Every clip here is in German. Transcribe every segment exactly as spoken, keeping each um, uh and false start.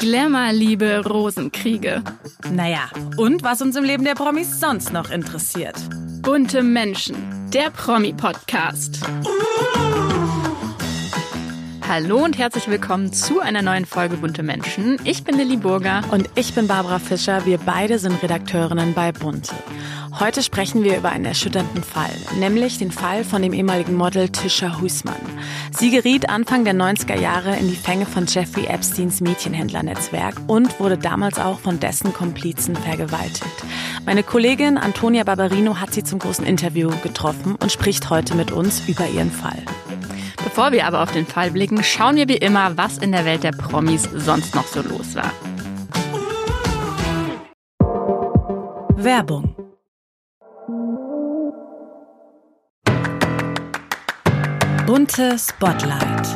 Glamour, Liebe, Rosenkriege. Naja, und was uns im Leben der Promis sonst noch interessiert. Bunte Menschen, der Promi-Podcast. Hallo und herzlich willkommen zu einer neuen Folge Bunte Menschen. Ich bin Lilly Burger. Und ich bin Barbara Fischer. Wir beide sind Redakteurinnen bei Bunte. Heute sprechen wir über einen erschütternden Fall, nämlich den Fall von dem ehemaligen Model Tisha Huisman. Sie geriet Anfang der neunziger Jahre in die Fänge von Jeffrey Epsteins Mädchenhändlernetzwerk und wurde damals auch von dessen Komplizen vergewaltigt. Meine Kollegin Antonia Barberino hat sie zum großen Interview getroffen und spricht heute mit uns über ihren Fall. Bevor wir aber auf den Fall blicken, schauen wir wie immer, was in der Welt der Promis sonst noch so los war. Werbung. Bunte Spotlight.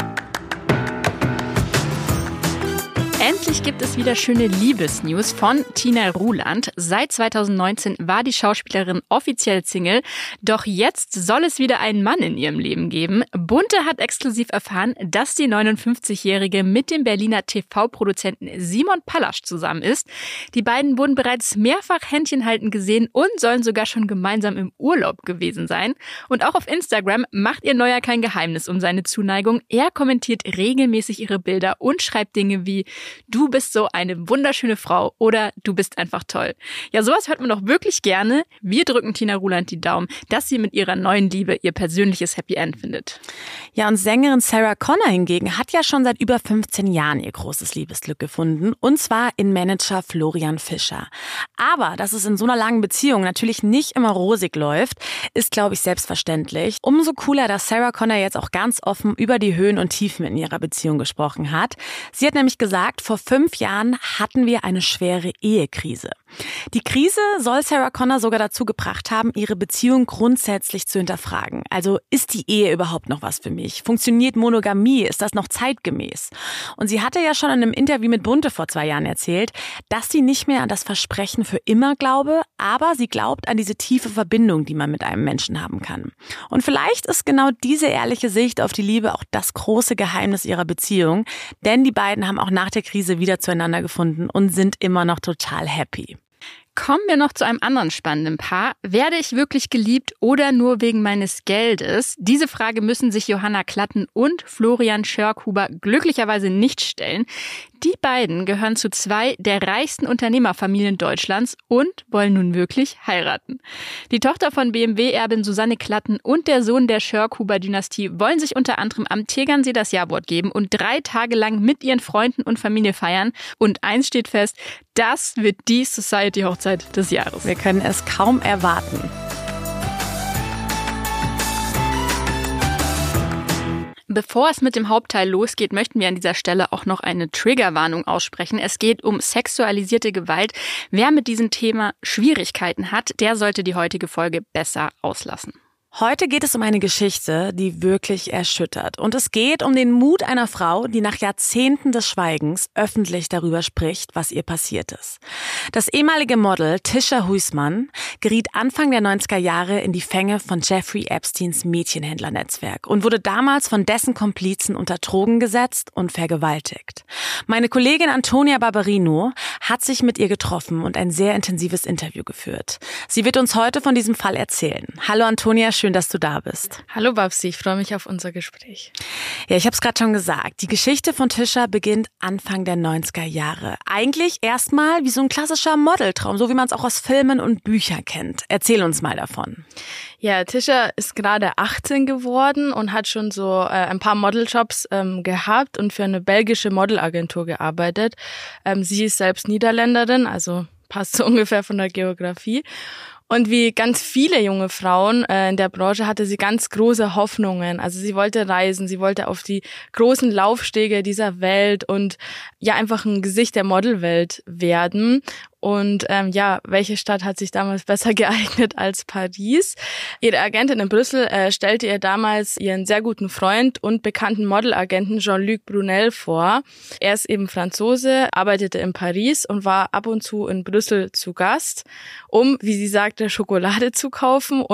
Endlich gibt es wieder schöne Liebesnews von Tina Ruland. Seit zweitausendneunzehn war die Schauspielerin offiziell Single, doch jetzt soll es wieder einen Mann in ihrem Leben geben. Bunte hat exklusiv erfahren, dass die neunundfünfzigjährige mit dem Berliner T V-Produzenten Simon Pallasch zusammen ist. Die beiden wurden bereits mehrfach Händchen halten gesehen und sollen sogar schon gemeinsam im Urlaub gewesen sein. Und auch auf Instagram macht ihr Neuer kein Geheimnis um seine Zuneigung. Er kommentiert regelmäßig ihre Bilder und schreibt Dinge wie: Du bist so eine wunderschöne Frau oder du bist einfach toll. Ja, sowas hört man doch wirklich gerne. Wir drücken Tina Ruland die Daumen, dass sie mit ihrer neuen Liebe ihr persönliches Happy End findet. Ja, und Sängerin Sarah Connor hingegen hat ja schon seit über fünfzehn Jahren ihr großes Liebesglück gefunden. Und zwar in Manager Florian Fischer. Aber dass es in so einer langen Beziehung natürlich nicht immer rosig läuft, ist, glaube ich, selbstverständlich. Umso cooler, dass Sarah Connor jetzt auch ganz offen über die Höhen und Tiefen in ihrer Beziehung gesprochen hat. Sie hat nämlich gesagt, vor fünf Jahren hatten wir eine schwere Ehekrise. Die Krise soll Sarah Connor sogar dazu gebracht haben, ihre Beziehung grundsätzlich zu hinterfragen. Also, ist die Ehe überhaupt noch was für mich? Funktioniert Monogamie? Ist das noch zeitgemäß? Und sie hatte ja schon in einem Interview mit Bunte vor zwei Jahren erzählt, dass sie nicht mehr an das Versprechen für immer glaube, aber sie glaubt an diese tiefe Verbindung, die man mit einem Menschen haben kann. Und vielleicht ist genau diese ehrliche Sicht auf die Liebe auch das große Geheimnis ihrer Beziehung, denn die beiden haben auch nach der Krise wieder zueinander gefunden und sind immer noch total happy. Kommen wir noch zu einem anderen spannenden Paar. Werde ich wirklich geliebt oder nur wegen meines Geldes? Diese Frage müssen sich Johanna Klatten und Florian Schörkhuber glücklicherweise nicht stellen. Die beiden gehören zu zwei der reichsten Unternehmerfamilien Deutschlands und wollen nun wirklich heiraten. Die Tochter von B M W-Erbin Susanne Klatten und der Sohn der Schörkhuber-Dynastie wollen sich unter anderem am Tegernsee das Ja-Wort geben und drei Tage lang mit ihren Freunden und Familie feiern. Und eins steht fest, das wird die Society-Hochzeit des Jahres. Wir können es kaum erwarten. Bevor es mit dem Hauptteil losgeht, möchten wir an dieser Stelle auch noch eine Triggerwarnung aussprechen. Es geht um sexualisierte Gewalt. Wer mit diesem Thema Schwierigkeiten hat, der sollte die heutige Folge besser auslassen. Heute geht es um eine Geschichte, die wirklich erschüttert. Und es geht um den Mut einer Frau, die nach Jahrzehnten des Schweigens öffentlich darüber spricht, was ihr passiert ist. Das ehemalige Model Tisha Huisman geriet Anfang der neunziger Jahre in die Fänge von Jeffrey Epsteins Mädchenhändlernetzwerk und wurde damals von dessen Komplizen unter Drogen gesetzt und vergewaltigt. Meine Kollegin Antonia Barberino hat sich mit ihr getroffen und ein sehr intensives Interview geführt. Sie wird uns heute von diesem Fall erzählen. Hallo Antonia, schön, dass du da bist. Hallo Babsi, ich freue mich auf unser Gespräch. Ja, ich habe es gerade schon gesagt. Die Geschichte von Tisha beginnt Anfang der neunziger Jahre. Eigentlich erstmal wie so ein klassischer Modeltraum, so wie man es auch aus Filmen und Büchern kennt. Erzähl uns mal davon. Ja, Tisha ist gerade achtzehn geworden und hat schon so äh, ein paar Modeljobs ähm, gehabt und für eine belgische Modelagentur gearbeitet. Ähm, sie ist selbst Niederländerin, also passt so ungefähr von der Geografie. Und wie ganz viele junge Frauen äh, in der Branche hatte sie ganz große Hoffnungen. Also sie wollte reisen, sie wollte auf die großen Laufstege dieser Welt und ja einfach ein Gesicht der Modelwelt werden. Und ähm, ja, welche Stadt hat sich damals besser geeignet als Paris? Ihre Agentin in Brüssel äh, stellte ihr damals ihren sehr guten Freund und bekannten Modelagenten Jean-Luc Brunel vor. Er ist eben Franzose, arbeitete in Paris und war ab und zu in Brüssel zu Gast, um, wie sie sagte, Schokolade zu kaufen und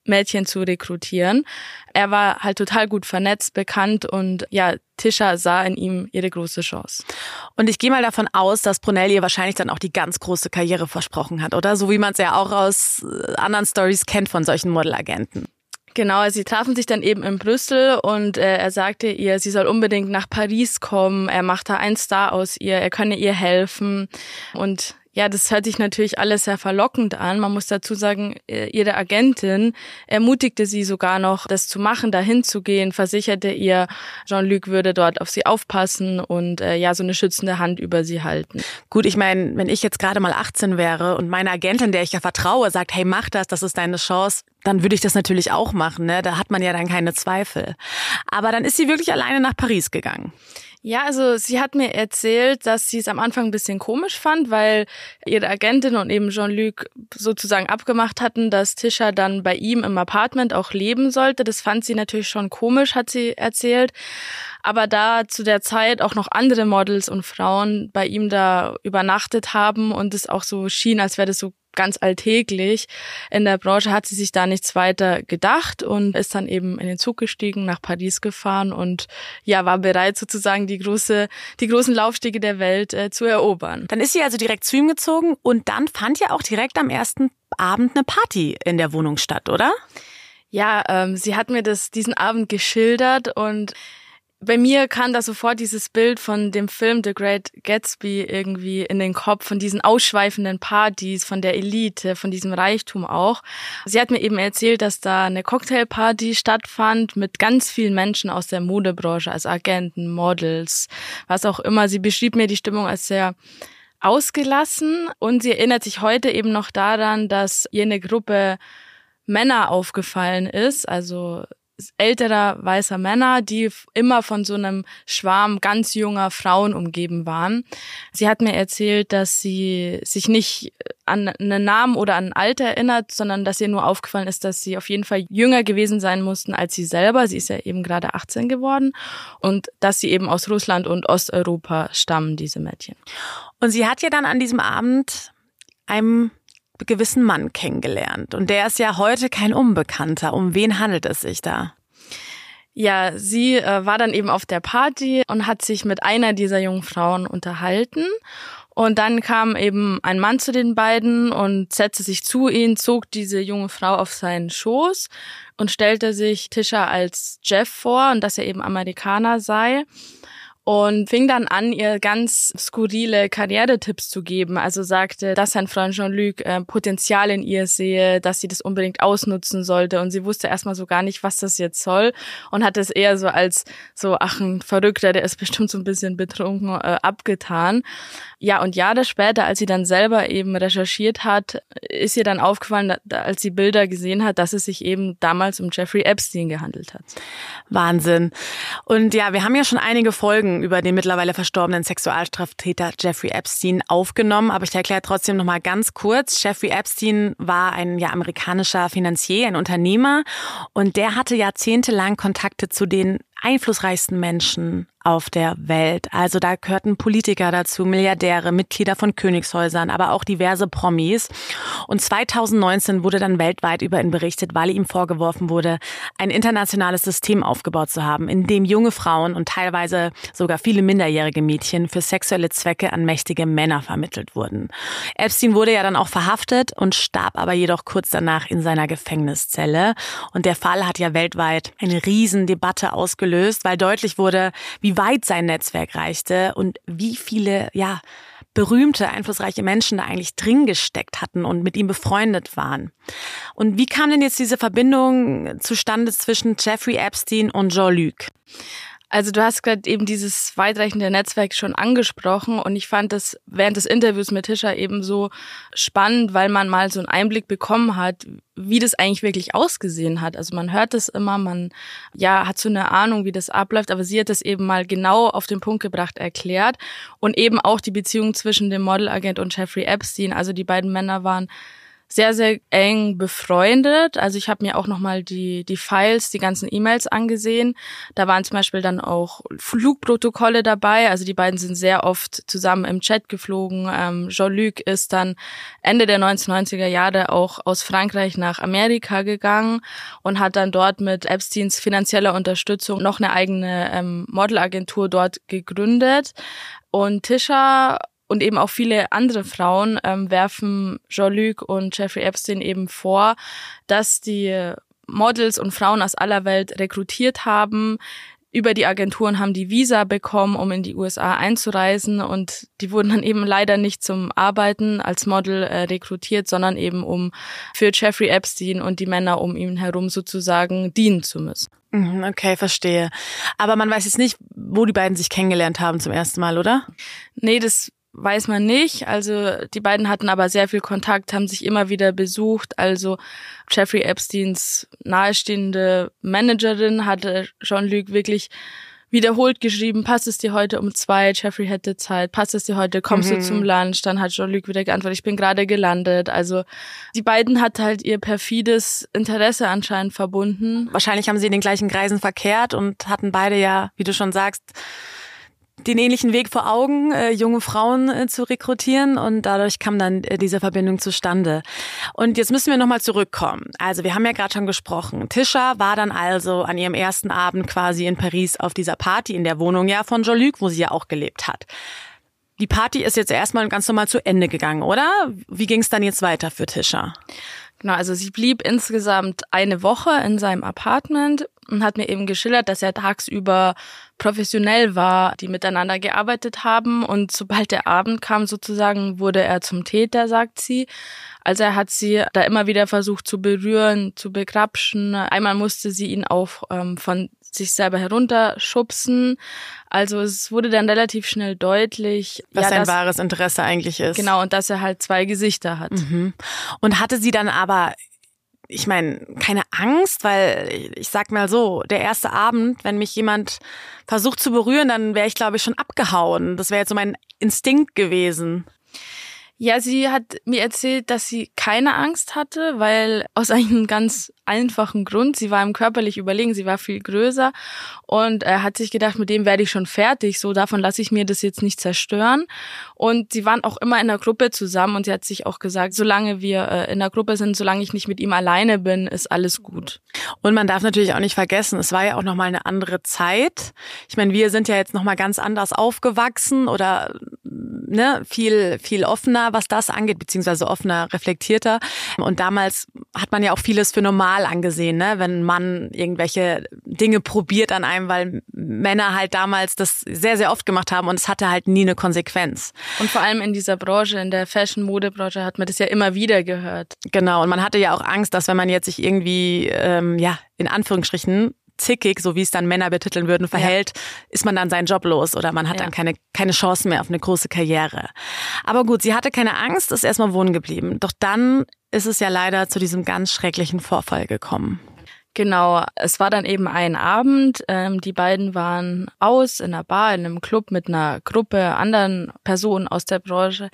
Mädchen zu rekrutieren. Er war halt total gut vernetzt, bekannt und ja, Tisha sah in ihm ihre große Chance. Und ich gehe mal davon aus, dass Brunel ihr wahrscheinlich dann auch die ganz große Karriere versprochen hat, oder? So wie man es ja auch aus anderen Stories kennt von solchen Modelagenten. Genau, sie trafen sich dann eben in Brüssel und äh, er sagte ihr, sie soll unbedingt nach Paris kommen. Er macht da einen Star aus ihr, er könne ihr helfen. Und ja, das hört sich natürlich alles sehr verlockend an. Man muss dazu sagen, ihre Agentin ermutigte sie sogar noch, das zu machen, dahin zu gehen, versicherte ihr, Jean-Luc würde dort auf sie aufpassen und äh, ja, so eine schützende Hand über sie halten. Gut, ich meine, wenn ich jetzt gerade mal achtzehn wäre und meine Agentin, der ich ja vertraue, sagt, hey, mach das, das ist deine Chance, dann würde ich das natürlich auch machen, ne? Da hat man ja dann keine Zweifel. Aber dann ist sie wirklich alleine nach Paris gegangen. Ja, also sie hat mir erzählt, dass sie es am Anfang ein bisschen komisch fand, weil ihre Agentin und eben Jean-Luc sozusagen abgemacht hatten, dass Tisha dann bei ihm im Apartment auch leben sollte. Das fand sie natürlich schon komisch, hat sie erzählt. Aber da zu der Zeit auch noch andere Models und Frauen bei ihm da übernachtet haben und es auch so schien, als wäre das so ganz alltäglich in der Branche, hat sie sich da nichts weiter gedacht und ist dann eben in den Zug gestiegen, nach Paris gefahren und ja, war bereit sozusagen die große, die großen Laufstege der Welt äh, zu erobern. Dann ist sie also direkt zu ihm gezogen und dann fand ja auch direkt am ersten Abend eine Party in der Wohnung statt, oder? Ja, ähm, sie hat mir das diesen Abend geschildert und bei mir kam da sofort dieses Bild von dem Film The Great Gatsby irgendwie in den Kopf, von diesen ausschweifenden Partys, von der Elite, von diesem Reichtum auch. Sie hat mir eben erzählt, dass da eine Cocktailparty stattfand mit ganz vielen Menschen aus der Modebranche, also Agenten, Models, was auch immer. Sie beschrieb mir die Stimmung als sehr ausgelassen und sie erinnert sich heute eben noch daran, dass ihr eine Gruppe Männer aufgefallen ist, also älterer weißer Männer, die immer von so einem Schwarm ganz junger Frauen umgeben waren. Sie hat mir erzählt, dass sie sich nicht an einen Namen oder an ein Alter erinnert, sondern dass ihr nur aufgefallen ist, dass sie auf jeden Fall jünger gewesen sein mussten als sie selber. Sie ist ja eben gerade achtzehn geworden und dass sie eben aus Russland und Osteuropa stammen, diese Mädchen. Und sie hat ja dann an diesem Abend einem gewissen Mann kennengelernt. Und der ist ja heute kein Unbekannter. Um wen handelt es sich da? Ja, sie äh, war dann eben auf der Party und hat sich mit einer dieser jungen Frauen unterhalten. Und dann kam eben ein Mann zu den beiden und setzte sich zu ihnen, zog diese junge Frau auf seinen Schoß und stellte sich Tisha als Jeff vor und dass er eben Amerikaner sei. Und fing dann an, ihr ganz skurrile Karrieretipps zu geben. Also sagte, dass sein Freund Jean-Luc äh, Potenzial in ihr sehe, dass sie das unbedingt ausnutzen sollte. Und sie wusste erstmal so gar nicht, was das jetzt soll. Und hat es eher so als so, ach, ein Verrückter, der ist bestimmt so ein bisschen betrunken, äh, abgetan. Ja, und Jahre später, als sie dann selber eben recherchiert hat, ist ihr dann aufgefallen, als sie Bilder gesehen hat, dass es sich eben damals um Jeffrey Epstein gehandelt hat. Wahnsinn. Und ja, wir haben ja schon einige Folgen über den mittlerweile verstorbenen Sexualstraftäter Jeffrey Epstein aufgenommen, aber ich erkläre trotzdem noch mal ganz kurz. Jeffrey Epstein war ein ja amerikanischer Finanzier, ein Unternehmer und der hatte jahrzehntelang Kontakte zu den einflussreichsten Menschen auf der Welt. Also da gehörten Politiker dazu, Milliardäre, Mitglieder von Königshäusern, aber auch diverse Promis. Und zweitausendneunzehn wurde dann weltweit über ihn berichtet, weil ihm vorgeworfen wurde, ein internationales System aufgebaut zu haben, in dem junge Frauen und teilweise sogar viele minderjährige Mädchen für sexuelle Zwecke an mächtige Männer vermittelt wurden. Epstein wurde ja dann auch verhaftet und starb aber jedoch kurz danach in seiner Gefängniszelle. Und der Fall hat ja weltweit eine Riesendebatte ausgelöst, weil deutlich wurde, wie weit sein Netzwerk reichte und wie viele, ja, berühmte, einflussreiche Menschen da eigentlich drin gesteckt hatten und mit ihm befreundet waren. Und wie kam denn jetzt diese Verbindung zustande zwischen Jeffrey Epstein und Jean-Luc? Also du hast gerade eben dieses weitreichende Netzwerk schon angesprochen und ich fand das während des Interviews mit Tisha eben so spannend, weil man mal so einen Einblick bekommen hat, wie das eigentlich wirklich ausgesehen hat. Also man hört das immer, man ja hat so eine Ahnung, wie das abläuft, aber sie hat das eben mal genau auf den Punkt gebracht erklärt und eben auch die Beziehung zwischen dem Modelagent und Jeffrey Epstein. Also die beiden Männer waren sehr, sehr eng befreundet. Also ich habe mir auch nochmal die die Files, die ganzen E-Mails angesehen. Da waren zum Beispiel dann auch Flugprotokolle dabei. Also die beiden sind sehr oft zusammen im Chat geflogen. Ähm, Jean-Luc ist dann Ende der neunzehnhundertneunziger Jahre auch aus Frankreich nach Amerika gegangen und hat dann dort mit Epsteins finanzieller Unterstützung noch eine eigene ähm, Modelagentur dort gegründet. Und Tisha und eben auch viele andere Frauen ähm, werfen Jean-Luc und Jeffrey Epstein eben vor, dass die Models und Frauen aus aller Welt rekrutiert haben. Über die Agenturen haben die Visa bekommen, um in die U S A einzureisen, und die wurden dann eben leider nicht zum Arbeiten als Model äh, rekrutiert, sondern eben um für Jeffrey Epstein und die Männer um ihn herum sozusagen dienen zu müssen. Okay, verstehe. Aber man weiß jetzt nicht, wo die beiden sich kennengelernt haben zum ersten Mal, oder? Nee, das weiß man nicht. Also die beiden hatten aber sehr viel Kontakt, haben sich immer wieder besucht. Also Jeffrey Epsteins nahestehende Managerin hatte Jean-Luc wirklich wiederholt geschrieben, passt es dir heute um zwei, Jeffrey hätte Zeit, passt es dir heute, kommst mhm. du zum Lunch? Dann hat Jean-Luc wieder geantwortet, ich bin gerade gelandet. Also die beiden hat halt ihr perfides Interesse anscheinend verbunden. Wahrscheinlich haben sie in den gleichen Kreisen verkehrt und hatten beide ja, wie du schon sagst, den ähnlichen Weg vor Augen, äh, junge Frauen äh, zu rekrutieren, und dadurch kam dann äh, diese Verbindung zustande. Und jetzt müssen wir nochmal zurückkommen. Also wir haben ja gerade schon gesprochen. Tisha war dann also an ihrem ersten Abend quasi in Paris auf dieser Party in der Wohnung ja von Jean-Luc, wo sie ja auch gelebt hat. Die Party ist jetzt erstmal ganz normal zu Ende gegangen, oder? Wie ging es dann jetzt weiter für Tisha? Genau, also sie blieb insgesamt eine Woche in seinem Apartment und hat mir eben geschildert, dass er tagsüber professionell war, die miteinander gearbeitet haben, und sobald der Abend kam sozusagen, wurde er zum Täter, sagt sie. Also er hat sie da immer wieder versucht zu berühren, zu begrapschen. Einmal musste sie ihn auch ähm, von sich selber herunterschubsen. Also es wurde dann relativ schnell deutlich, was ja, sein dass, wahres Interesse eigentlich ist. Genau, und dass er halt zwei Gesichter hat. Mhm. Und hatte sie dann aber, ich meine, keine Angst, weil ich sag mal so, der erste Abend, wenn mich jemand versucht zu berühren, dann wäre ich, glaube ich, schon abgehauen. Das wäre jetzt so mein Instinkt gewesen. Ja, sie hat mir erzählt, dass sie keine Angst hatte, weil aus einem ganz einfachen Grund, sie war ihm körperlich überlegen, sie war viel größer, und er hat sich gedacht, mit dem werde ich schon fertig, so davon lasse ich mir das jetzt nicht zerstören. Und sie waren auch immer in der Gruppe zusammen, und sie hat sich auch gesagt, solange wir äh, in der Gruppe sind, solange ich nicht mit ihm alleine bin, ist alles gut. Und man darf natürlich auch nicht vergessen, es war ja auch nochmal eine andere Zeit. Ich meine, wir sind ja jetzt nochmal ganz anders aufgewachsen oder ne, viel, viel offener, was das angeht, beziehungsweise offener, reflektierter. Und damals hat man ja auch vieles für normal angesehen, ne, wenn ein Mann irgendwelche Dinge probiert an einem, weil Männer halt damals das sehr, sehr oft gemacht haben, und es hatte halt nie eine Konsequenz. Und vor allem in dieser Branche, in der Fashion-Mode-Branche, hat man das ja immer wieder gehört. Genau, und man hatte ja auch Angst, dass wenn man jetzt sich irgendwie, ähm, ja, in Anführungsstrichen, zickig, so wie es dann Männer betiteln würden, verhält, ja, ist man dann seinen Job los oder man hat ja dann keine keine Chance mehr auf eine große Karriere. Aber gut, sie hatte keine Angst, ist erstmal wohnen geblieben. Doch dann ist es ja leider zu diesem ganz schrecklichen Vorfall gekommen. Genau, es war dann eben ein Abend, ähm, die beiden waren aus in einer Bar, in einem Club mit einer Gruppe anderen Personen aus der Branche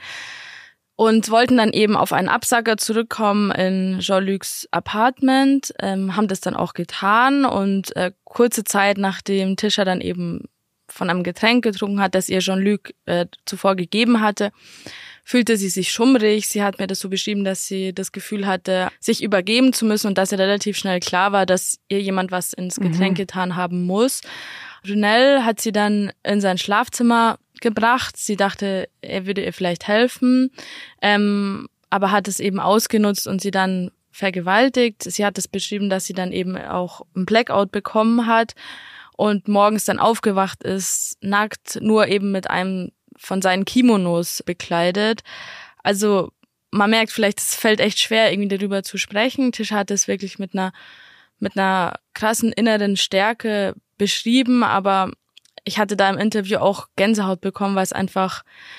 und wollten dann eben auf einen Absacker zurückkommen in Jean-Lucs Apartment, ähm, haben das dann auch getan, und äh, kurze Zeit nachdem Tisha dann eben von einem Getränk getrunken hat, das ihr Jean-Luc äh, zuvor gegeben hatte, fühlte sie sich schummrig. Sie hat mir das so beschrieben, dass sie das Gefühl hatte, sich übergeben zu müssen, und dass ihr relativ schnell klar war, dass ihr jemand was ins Getränk mhm. getan haben muss. Runel hat sie dann in sein Schlafzimmer gebracht. Sie dachte, er würde ihr vielleicht helfen, ähm, aber hat es eben ausgenutzt und sie dann vergewaltigt. Sie hat es beschrieben, dass sie dann eben auch einen Blackout bekommen hat und morgens dann aufgewacht ist, nackt, nur eben mit einem von seinen Kimonos bekleidet. Also man merkt vielleicht, es fällt echt schwer, irgendwie darüber zu sprechen. Tisha hat es wirklich mit einer mit einer krassen inneren Stärke beschrieben, aber ich hatte da im Interview auch Gänsehaut bekommen, weil es einfach,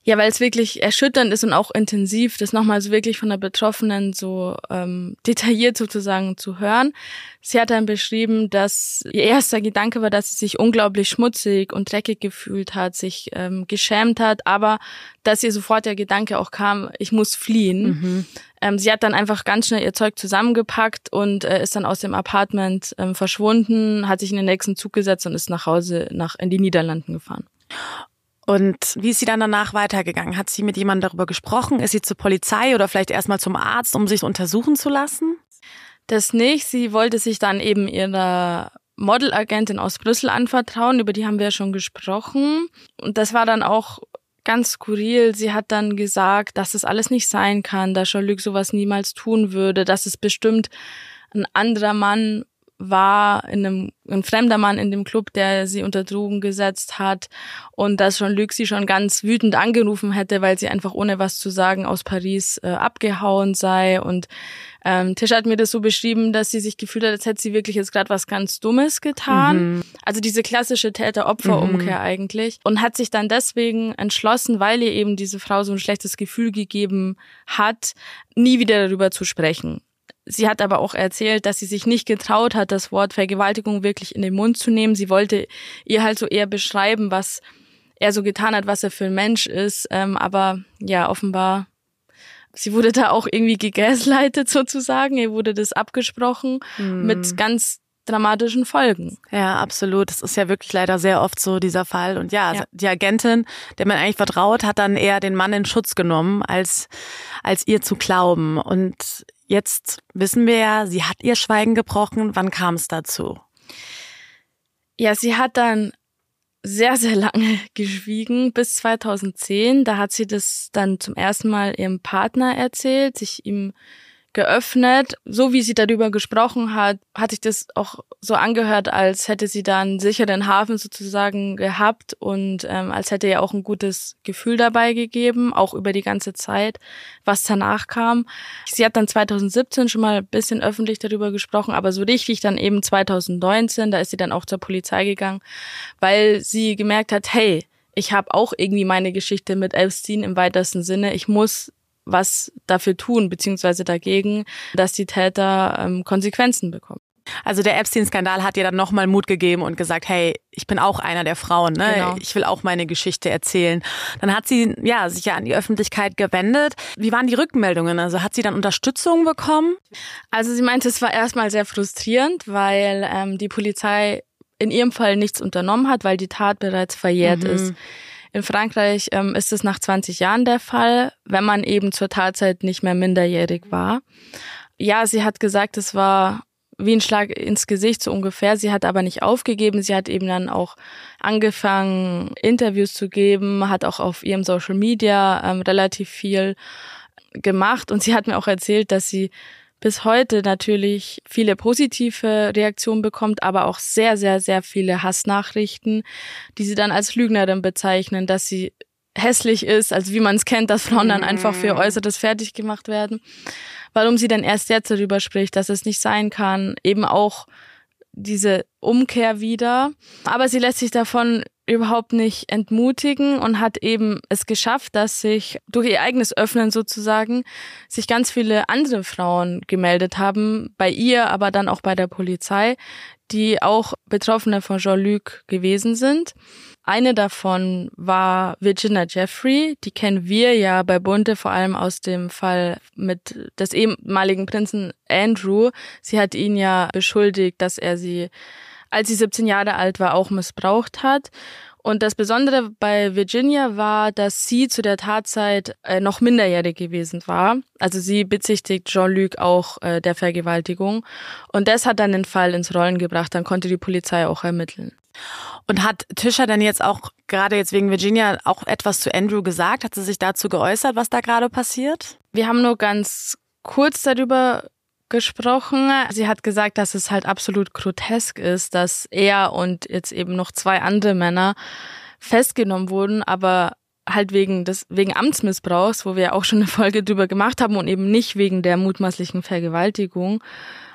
Ja, weil es wirklich erschütternd ist und auch intensiv, das nochmal so wirklich von der Betroffenen so ähm, detailliert sozusagen zu hören. Sie hat dann beschrieben, dass ihr erster Gedanke war, dass sie sich unglaublich schmutzig und dreckig gefühlt hat, sich ähm, geschämt hat, aber dass ihr sofort der Gedanke auch kam, ich muss fliehen. Mhm. Ähm, sie hat dann einfach ganz schnell ihr Zeug zusammengepackt und äh, ist dann aus dem Apartment ähm, verschwunden, hat sich in den nächsten Zug gesetzt und ist nach Hause nach in die Niederlanden gefahren. Und wie ist sie dann danach weitergegangen? Hat sie mit jemandem darüber gesprochen? Ist sie zur Polizei oder vielleicht erstmal zum Arzt, um sich untersuchen zu lassen? Das nicht. Sie wollte sich dann eben ihrer Modelagentin aus Brüssel anvertrauen. Über die haben wir ja schon gesprochen. Und das war dann auch ganz skurril. Sie hat dann gesagt, dass das alles nicht sein kann, dass Jean-Luc sowas niemals tun würde, dass es bestimmt ein anderer Mann war, in einem, ein fremder Mann in dem Club, der sie unter Drogen gesetzt hat und dass Jean-Luc sie schon ganz wütend angerufen hätte, weil sie einfach ohne was zu sagen aus Paris äh, abgehauen sei und ähm, Tish hat mir das so beschrieben, dass sie sich gefühlt hat, als hätte sie wirklich jetzt gerade was ganz Dummes getan. Mhm. Also diese klassische Täter-Opfer-Umkehr mhm. eigentlich und hat sich dann deswegen entschlossen, weil ihr eben diese Frau so ein schlechtes Gefühl gegeben hat, nie wieder darüber zu sprechen. Sie hat aber auch erzählt, dass sie sich nicht getraut hat, das Wort Vergewaltigung wirklich in den Mund zu nehmen. Sie wollte ihr halt so eher beschreiben, was er so getan hat, was er für ein Mensch ist. Ähm, aber ja, offenbar, sie wurde da auch irgendwie gegaslightet sozusagen. Ihr wurde das abgesprochen hm. mit ganz dramatischen Folgen. Ja, absolut. Das ist ja wirklich leider sehr oft so dieser Fall. Und ja, ja, die Agentin, der man eigentlich vertraut, hat dann eher den Mann in Schutz genommen, als als ihr zu glauben. Und jetzt wissen wir ja, sie hat ihr Schweigen gebrochen. Wann kam es dazu? Ja, sie hat dann sehr, sehr lange geschwiegen, bis zweitausendzehn. Da hat sie das dann zum ersten Mal ihrem Partner erzählt, sich ihm geöffnet. So wie sie darüber gesprochen hat, hat sich das auch so angehört, als hätte sie da einen sicheren Hafen sozusagen gehabt und ähm, als hätte ihr auch ein gutes Gefühl dabei gegeben, auch über die ganze Zeit, was danach kam. Sie hat dann zweitausendsiebzehn schon mal ein bisschen öffentlich darüber gesprochen, aber so richtig dann eben zweitausendneunzehn, da ist sie dann auch zur Polizei gegangen, weil sie gemerkt hat, hey, ich habe auch irgendwie meine Geschichte mit Epstein im weitesten Sinne, ich muss was dafür tun, beziehungsweise dagegen, dass die Täter ähm, Konsequenzen bekommen. Also der Epstein-Skandal hat ihr dann nochmal Mut gegeben und gesagt, hey, ich bin auch einer der Frauen, ne? Genau. Ich will auch meine Geschichte erzählen. Dann hat sie ja sich ja an die Öffentlichkeit gewendet. Wie waren die Rückmeldungen? Also hat sie dann Unterstützung bekommen? Also sie meinte, es war erstmal sehr frustrierend, weil ähm, die Polizei in ihrem Fall nichts unternommen hat, weil die Tat bereits verjährt mhm. ist. In Frankreich ähm, ist es nach zwanzig Jahren der Fall, wenn man eben zur Tatzeit nicht mehr minderjährig war. Ja, sie hat gesagt, es war wie ein Schlag ins Gesicht so ungefähr. Sie hat aber nicht aufgegeben. Sie hat eben dann auch angefangen, Interviews zu geben, hat auch auf ihrem Social Media ähm, relativ viel gemacht. Und sie hat mir auch erzählt, dass sie bis heute natürlich viele positive Reaktionen bekommt, aber auch sehr, sehr, sehr viele Hassnachrichten, die sie dann als Lügnerin bezeichnen, dass sie hässlich ist, also wie man es kennt, dass Frauen dann einfach für ihr Äußeres fertig gemacht werden. Warum sie dann erst jetzt darüber spricht, dass es nicht sein kann, eben auch diese Umkehr wieder. Aber sie lässt sich davon überhaupt nicht entmutigen und hat eben es geschafft, dass sich durch ihr eigenes Öffnen sozusagen sich ganz viele andere Frauen gemeldet haben, bei ihr, aber dann auch bei der Polizei, die auch Betroffene von Jean-Luc gewesen sind. Eine davon war Virginia Jeffrey, die kennen wir ja bei Bunte vor allem aus dem Fall mit des ehemaligen Prinzen Andrew. Sie hat ihn ja beschuldigt, dass er sie, als sie siebzehn Jahre alt war, auch missbraucht hat. Und das Besondere bei Virginia war, dass sie zu der Tatzeit äh, noch minderjährig gewesen war. Also sie bezichtigt Jean-Luc auch äh, der Vergewaltigung. Und das hat dann den Fall ins Rollen gebracht. Dann konnte die Polizei auch ermitteln. Und hat Tisha denn jetzt auch, gerade jetzt wegen Virginia, auch etwas zu Andrew gesagt? Hat sie sich dazu geäußert, was da gerade passiert? Wir haben nur ganz kurz darüber gesprochen. Sie hat gesagt, dass es halt absolut grotesk ist, dass er und jetzt eben noch zwei andere Männer festgenommen wurden, aber halt wegen des wegen Amtsmissbrauchs, wo wir auch schon eine Folge drüber gemacht haben und eben nicht wegen der mutmaßlichen Vergewaltigung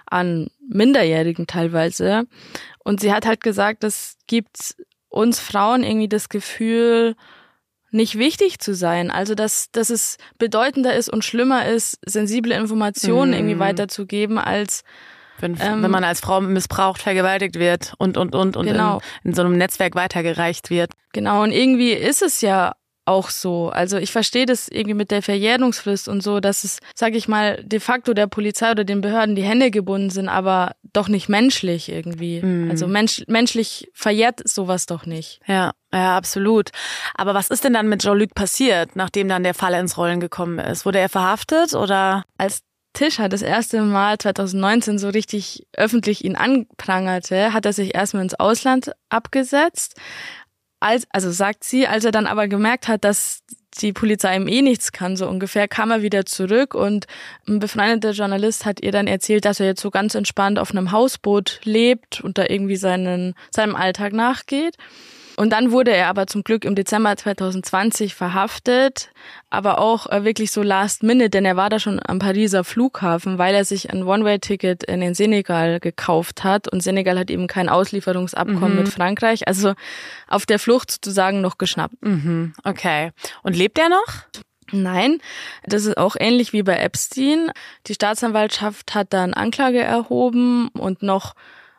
an Minderjährigen teilweise. Und sie hat halt gesagt, es gibt uns Frauen irgendwie das Gefühl, nicht wichtig zu sein. Also dass, dass es bedeutender ist und schlimmer ist, sensible Informationen mhm. irgendwie weiterzugeben, als wenn, ähm, wenn man als Frau missbraucht, vergewaltigt wird und und und und genau. in, in so einem Netzwerk weitergereicht wird. Genau, und irgendwie ist es ja auch so. Also ich verstehe das irgendwie mit der Verjährungsfrist und so, dass es, sage ich mal, de facto der Polizei oder den Behörden die Hände gebunden sind, aber doch nicht menschlich irgendwie. Mm. Also mensch, menschlich verjährt sowas doch nicht. Ja, ja, absolut. Aber was ist denn dann mit Jean-Luc passiert, nachdem dann der Fall ins Rollen gekommen ist? Wurde er verhaftet oder? Als Tischer das erste Mal zwanzig neunzehn so richtig öffentlich ihn anprangerte, hat er sich erstmal ins Ausland abgesetzt. Als, also sagt sie, als er dann aber gemerkt hat, dass die Polizei ihm eh nichts kann, so ungefähr, kam er wieder zurück und ein befreundeter Journalist hat ihr dann erzählt, dass er jetzt so ganz entspannt auf einem Hausboot lebt und da irgendwie seinen, seinem Alltag nachgeht. Und dann wurde er aber zum Glück im Dezember zwanzig zwanzig verhaftet, aber auch wirklich so last minute, denn er war da schon am Pariser Flughafen, weil er sich ein One-Way-Ticket in den Senegal gekauft hat und Senegal hat eben kein Auslieferungsabkommen mhm. mit Frankreich, also auf der Flucht sozusagen noch geschnappt. Mhm. Okay. Und lebt er noch? Nein, das ist auch ähnlich wie bei Epstein. Die Staatsanwaltschaft hat dann Anklage erhoben und noch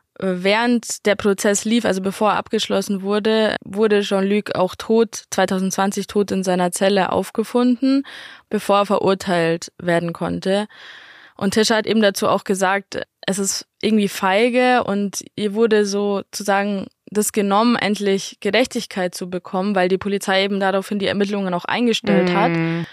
während der Prozess lief, also bevor er abgeschlossen wurde, wurde Jean-Luc auch tot, zwanzig zwanzig tot in seiner Zelle aufgefunden, bevor er verurteilt werden konnte. Und Tischer hat eben dazu auch gesagt, es ist irgendwie feige und ihr wurde sozusagen das genommen, endlich Gerechtigkeit zu bekommen, weil die Polizei eben daraufhin die Ermittlungen auch eingestellt mm. hat.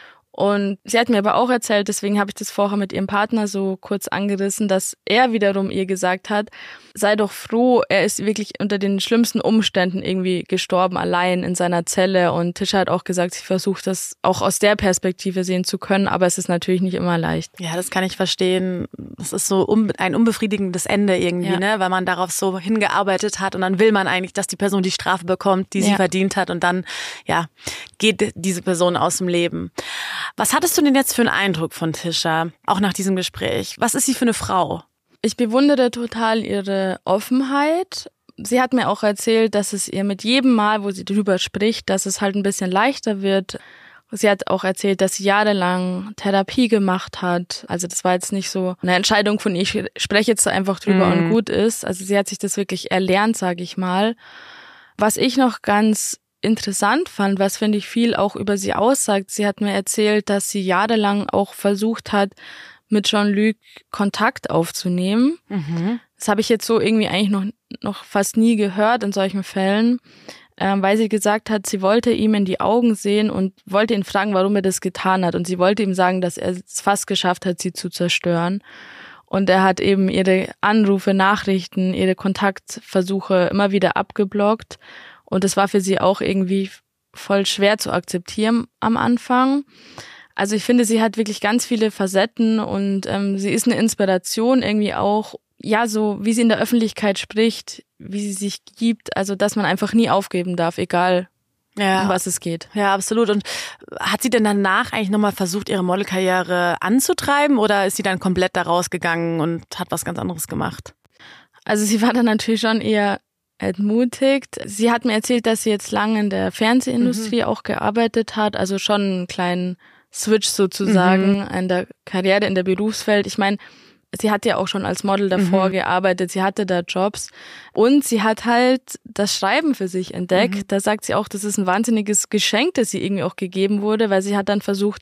Und sie hat mir aber auch erzählt, deswegen habe ich das vorher mit ihrem Partner so kurz angerissen, dass er wiederum ihr gesagt hat, sei doch froh, er ist wirklich unter den schlimmsten Umständen irgendwie gestorben, allein in seiner Zelle. Und Tischer hat auch gesagt, sie versucht das auch aus der Perspektive sehen zu können, aber es ist natürlich nicht immer leicht. Ja, das kann ich verstehen. Das ist so ein unbefriedigendes Ende irgendwie, ja. ne, weil man darauf so hingearbeitet hat und dann will man eigentlich, dass die Person die Strafe bekommt, die sie ja. verdient hat und dann, ja, geht diese Person aus dem Leben. Was hattest du denn jetzt für einen Eindruck von Tischer, auch nach diesem Gespräch? Was ist sie für eine Frau? Ich bewundere total ihre Offenheit. Sie hat mir auch erzählt, dass es ihr mit jedem Mal, wo sie drüber spricht, dass es halt ein bisschen leichter wird. Sie hat auch erzählt, dass sie jahrelang Therapie gemacht hat. Also das war jetzt nicht so eine Entscheidung von, ich spreche jetzt einfach drüber mhm. und gut ist. Also sie hat sich das wirklich erlernt, sage ich mal. Was ich noch ganz interessant fand, was finde ich viel auch über sie aussagt. Sie hat mir erzählt, dass sie jahrelang auch versucht hat, mit Jean-Luc Kontakt aufzunehmen. Mhm. Das habe ich jetzt so irgendwie eigentlich noch noch fast nie gehört in solchen Fällen, ähm, weil sie gesagt hat, sie wollte ihm in die Augen sehen und wollte ihn fragen, warum er das getan hat. Und sie wollte ihm sagen, dass er es fast geschafft hat, sie zu zerstören. Und er hat eben ihre Anrufe, Nachrichten, ihre Kontaktversuche immer wieder abgeblockt. Und das war für sie auch irgendwie voll schwer zu akzeptieren am Anfang. Also ich finde, sie hat wirklich ganz viele Facetten und ähm, sie ist eine Inspiration irgendwie auch, ja, so wie sie in der Öffentlichkeit spricht, wie sie sich gibt, also dass man einfach nie aufgeben darf, egal ja. um was es geht. Ja, absolut. Und hat sie denn danach eigentlich nochmal versucht, ihre Modelkarriere anzutreiben oder ist sie dann komplett da rausgegangen und hat was ganz anderes gemacht? Also sie war dann natürlich schon eher entmutigt. Sie hat mir erzählt, dass sie jetzt lange in der Fernsehindustrie mhm. auch gearbeitet hat, also schon einen kleinen Switch sozusagen mhm. in der Karriere, in der Berufswelt. Ich meine, sie hat ja auch schon als Model davor mhm. gearbeitet, sie hatte da Jobs und sie hat halt das Schreiben für sich entdeckt. Mhm. Da sagt sie auch, das ist ein wahnsinniges Geschenk, das sie irgendwie auch gegeben wurde, weil sie hat dann versucht,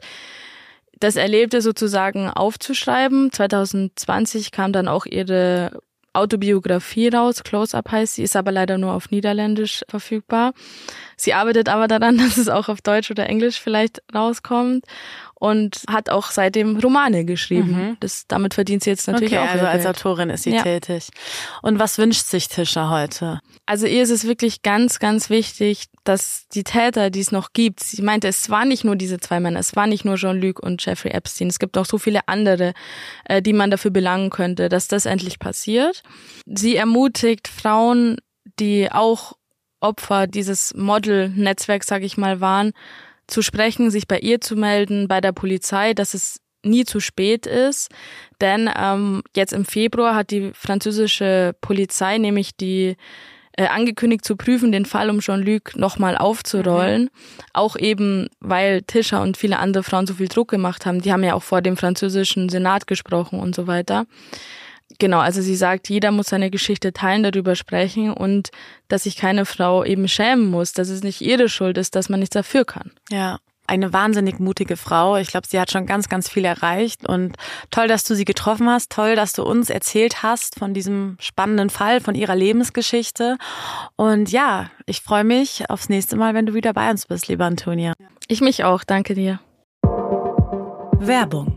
das Erlebte sozusagen aufzuschreiben. zwanzig zwanzig kam dann auch ihre Autobiografie raus, Close-Up heißt sie, ist aber leider nur auf Niederländisch verfügbar. Sie arbeitet aber daran, dass es auch auf Deutsch oder Englisch vielleicht rauskommt und hat auch seitdem Romane geschrieben. Mhm. Das, damit verdient sie jetzt natürlich okay, auch also als Geld. Autorin ist sie ja. tätig. Und was wünscht sich Tischer heute? Also ihr ist es wirklich ganz, ganz wichtig, dass die Täter, die es noch gibt, sie meinte, es waren nicht nur diese zwei Männer, es war nicht nur Jean-Luc und Jeffrey Epstein, es gibt noch so viele andere, äh, die man dafür belangen könnte, dass das endlich passiert. Sie ermutigt Frauen, die auch Opfer dieses Model-Netzwerks, sag ich mal, waren, zu sprechen, sich bei ihr zu melden, bei der Polizei, dass es nie zu spät ist. Denn ähm, jetzt im Februar hat die französische Polizei nämlich die äh, angekündigt zu prüfen, den Fall um Jean-Luc nochmal aufzurollen. Mhm. Auch eben, weil Tisha und viele andere Frauen so viel Druck gemacht haben. Die haben ja auch vor dem französischen Senat gesprochen und so weiter. Genau, also sie sagt, jeder muss seine Geschichte teilen, darüber sprechen und dass sich keine Frau eben schämen muss, dass es nicht ihre Schuld ist, dass man nichts dafür kann. Ja, eine wahnsinnig mutige Frau. Ich glaube, sie hat schon ganz, ganz viel erreicht und toll, dass du sie getroffen hast. Toll, dass du uns erzählt hast von diesem spannenden Fall, von ihrer Lebensgeschichte. Und ja, ich freue mich aufs nächste Mal, wenn du wieder bei uns bist, liebe Antonia. Ich mich auch, danke dir. Werbung.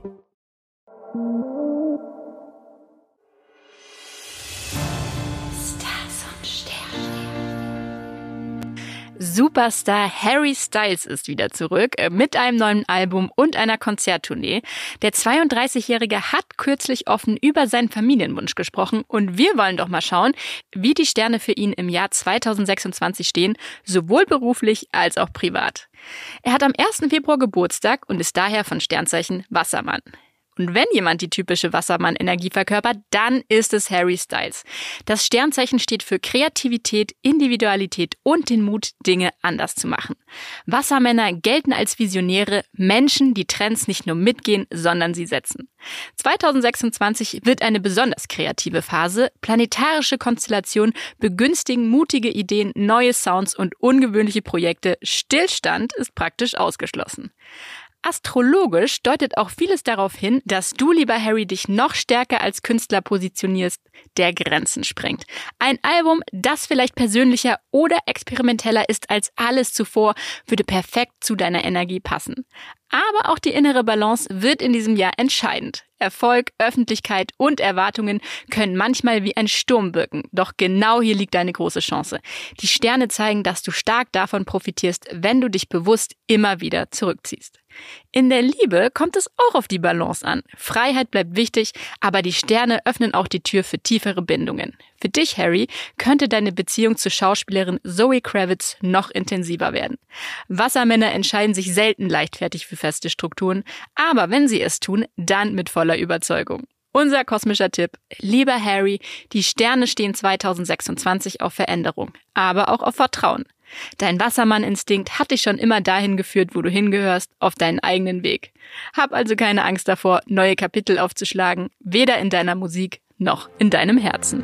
Superstar Harry Styles ist wieder zurück mit einem neuen Album und einer Konzerttournee. Der zweiunddreißigjährige hat kürzlich offen über seinen Familienwunsch gesprochen und wir wollen doch mal schauen, wie die Sterne für ihn im Jahr zweitausendsechsundzwanzig stehen, sowohl beruflich als auch privat. Er hat am ersten Februar Geburtstag und ist daher von Sternzeichen Wassermann. Und wenn jemand die typische Wassermann-Energie verkörpert, dann ist es Harry Styles. Das Sternzeichen steht für Kreativität, Individualität und den Mut, Dinge anders zu machen. Wassermänner gelten als Visionäre, Menschen, die Trends nicht nur mitgehen, sondern sie setzen. zweitausendsechsundzwanzig wird eine besonders kreative Phase. Planetarische Konstellationen begünstigen mutige Ideen, neue Sounds und ungewöhnliche Projekte. Stillstand ist praktisch ausgeschlossen. Astrologisch deutet auch vieles darauf hin, dass du, lieber Harry, dich noch stärker als Künstler positionierst, der Grenzen sprengt. Ein Album, das vielleicht persönlicher oder experimenteller ist als alles zuvor, würde perfekt zu deiner Energie passen. Aber auch die innere Balance wird in diesem Jahr entscheidend. Erfolg, Öffentlichkeit und Erwartungen können manchmal wie ein Sturm wirken. Doch genau hier liegt deine große Chance. Die Sterne zeigen, dass du stark davon profitierst, wenn du dich bewusst immer wieder zurückziehst. In der Liebe kommt es auch auf die Balance an. Freiheit bleibt wichtig, aber die Sterne öffnen auch die Tür für tiefere Bindungen. Für dich, Harry, könnte deine Beziehung zur Schauspielerin Zoe Kravitz noch intensiver werden. Wassermänner entscheiden sich selten leichtfertig für feste Strukturen, aber wenn sie es tun, dann mit voller Überzeugung. Unser kosmischer Tipp: Lieber Harry, die Sterne stehen zweitausendsechsundzwanzig auf Veränderung, aber auch auf Vertrauen. Dein Wassermann-Instinkt hat dich schon immer dahin geführt, wo du hingehörst, auf deinen eigenen Weg. Hab also keine Angst davor, neue Kapitel aufzuschlagen, weder in deiner Musik noch in deinem Herzen.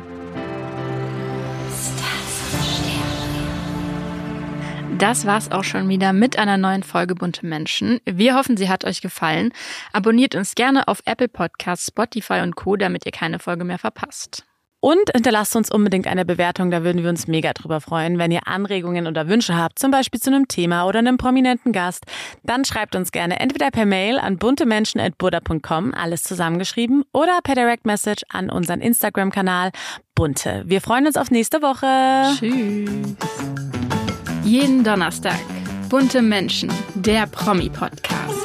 Das war's auch schon wieder mit einer neuen Folge Bunte Menschen. Wir hoffen, sie hat euch gefallen. Abonniert uns gerne auf Apple Podcasts, Spotify und Co., damit ihr keine Folge mehr verpasst. Und hinterlasst uns unbedingt eine Bewertung, da würden wir uns mega drüber freuen. Wenn ihr Anregungen oder Wünsche habt, zum Beispiel zu einem Thema oder einem prominenten Gast, dann schreibt uns gerne entweder per Mail an buntemenschen at buddha punkt com, alles zusammengeschrieben, oder per Direct Message an unseren Instagram-Kanal Bunte. Wir freuen uns auf nächste Woche. Tschüss. Jeden Donnerstag Bunte Menschen, der Promi-Podcast.